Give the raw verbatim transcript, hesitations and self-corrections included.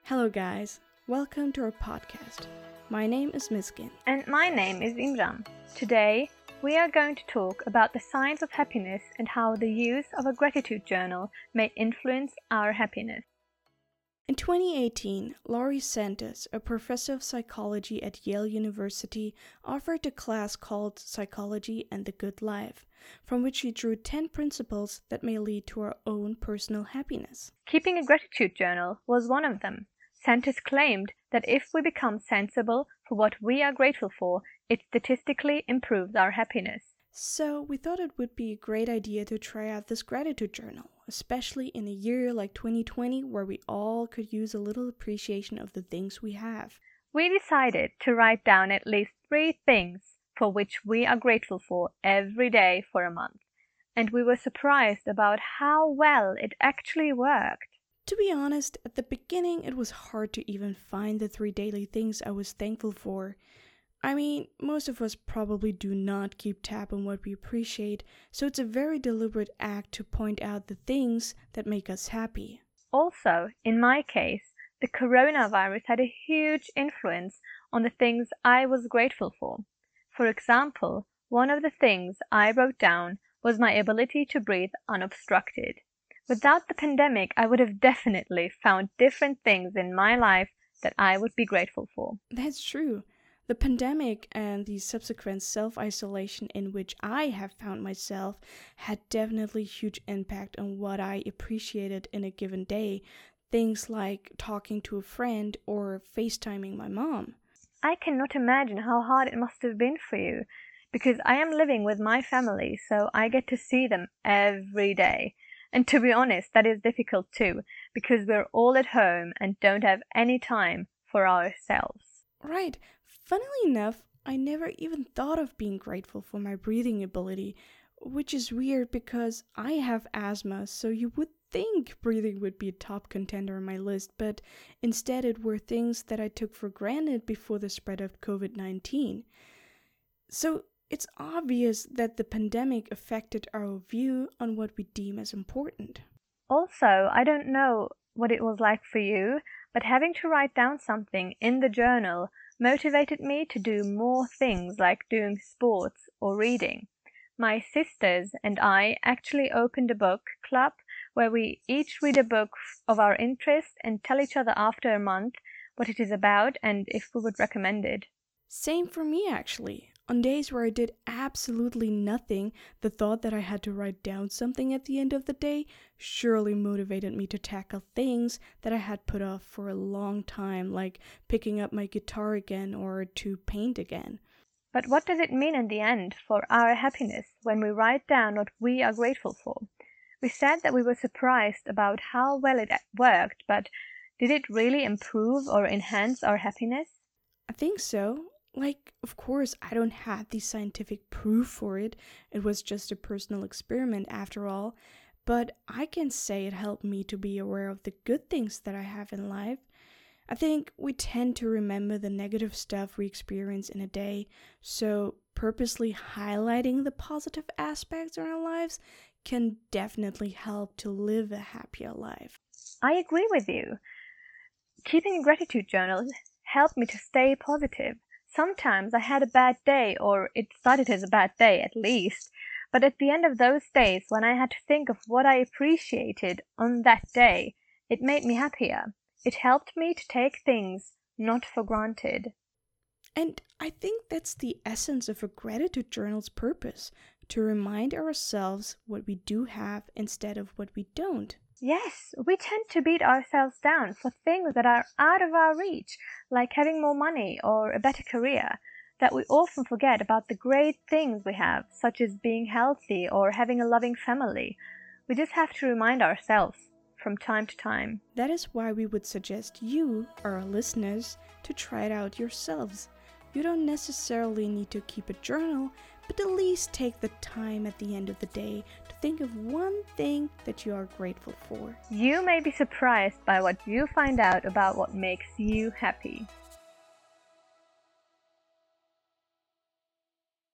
Hello guys, welcome to our podcast. My name is Miskin. And my name is Imran. Today, we are going to talk about the science of happiness and how the use of a gratitude journal may influence our happiness. In twenty eighteen, Laurie Santos, a professor of psychology at Yale University, offered a class called Psychology and the Good Life, from which she drew ten principles that may lead to our own personal happiness. Keeping a gratitude journal was one of them. Santos claimed that if we become sensible for what we are grateful for, it statistically improves our happiness. So we thought it would be a great idea to try out this gratitude journal, especially in a year like twenty twenty where we all could use a little appreciation of the things we have. We decided to write down at least three things for which we are grateful for every day for a month, and we were surprised about how well it actually worked. To be honest, at the beginning it was hard to even find the three daily things I was thankful for. I mean, most of us probably do not keep tab on what we appreciate, so it's a very deliberate act to point out the things that make us happy. Also, in my case, the coronavirus had a huge influence on the things I was grateful for. For example, one of the things I wrote down was my ability to breathe unobstructed. Without the pandemic, I would have definitely found different things in my life that I would be grateful for. That's true. The pandemic and the subsequent self-isolation in which I have found myself had definitely huge impact on what I appreciated in a given day. Things like talking to a friend or FaceTiming my mom. I cannot imagine how hard it must have been for you, because I am living with my family, so I get to see them every day. And to be honest, that is difficult too, because we're all at home and don't have any time for ourselves. Right. Funnily enough, I never even thought of being grateful for my breathing ability, which is weird because I have asthma, so you would think breathing would be a top contender on my list, but instead it were things that I took for granted before the spread of covid nineteen. So it's obvious that the pandemic affected our view on what we deem as important. Also, I don't know what it was like for you, but having to write down something in the journal motivated me to do more things like doing sports or reading. My sisters and I actually opened a book club where we each read a book of our interest and tell each other after a month what it is about and if we would recommend it. Same for me, actually. On days where I did absolutely nothing, the thought that I had to write down something at the end of the day surely motivated me to tackle things that I had put off for a long time, like picking up my guitar again or to paint again. But what does it mean in the end for our happiness when we write down what we are grateful for? We said that we were surprised about how well it worked, but did it really improve or enhance our happiness? I think so. Like, of course, I don't have the scientific proof for it. It was just a personal experiment after all. But I can say it helped me to be aware of the good things that I have in life. I think we tend to remember the negative stuff we experience in a day, so purposely highlighting the positive aspects in our lives can definitely help to live a happier life. I agree with you. Keeping a gratitude journal helped me to stay positive. Sometimes I had a bad day, or it started as a bad day at least, but at the end of those days when I had to think of what I appreciated on that day, it made me happier. It helped me to take things not for granted. And I think that's the essence of a gratitude journal's purpose, to remind ourselves what we do have instead of what we don't. Yes, we tend to beat ourselves down for things that are out of our reach, like having more money or a better career, that we often forget about the great things we have, such as being healthy or having a loving family. We just have to remind ourselves from time to time. That is why we would suggest you, our listeners, to try it out yourselves. You don't necessarily need to keep a journal, but at least take the time at the end of the day to think of one thing that you are grateful for. You may be surprised by what you find out about what makes you happy.